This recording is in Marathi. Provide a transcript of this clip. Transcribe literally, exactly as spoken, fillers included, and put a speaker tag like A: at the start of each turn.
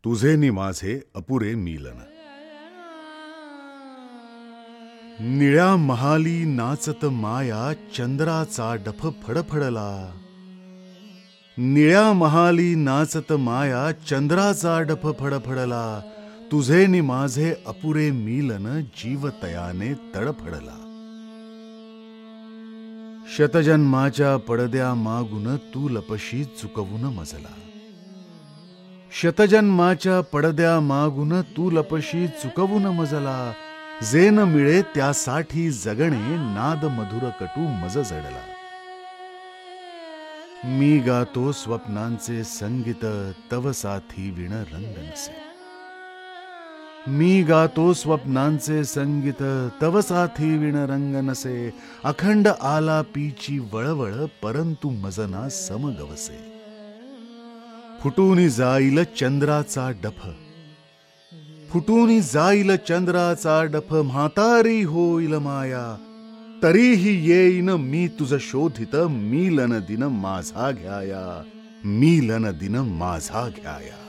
A: तुझे नि माझे अपुरे मिलन. निळ्या महाली नाचत माया चंद्राचा डफ फडफडला. निळ्या महाली नाचत माया चंद्राचा डफ फडफडला. तुझे नि माझे अपुरे मिलन जीव तयाने तडफडला. शतजन्माच्या पडद्या मागून तू लपशी चुकवून मजला. शतजन्माच्या पडद्या मागून तू लपशी चुकवून मजला. जे न मिळे त्यासाठी जगणे नाद मधुर कटू मज जडला. मी गातो स्वप्नांचे संगीत तव साथी विण रंग नसे. मी गातो स्वप्नांचे संगीत तव साथी विण रंग नसे. अखंड आलापीची वळवळ परंतु मजना समगवसे. फुटून जाईल चंद्राचा डफ. फुटून जाईल चंद्राचा डफ. म्हातारी होईल माया तरीही येईन मी तुझ शोधित. मिलन दिन माझा घ्याया. मिलन दिन माझा घ्याया.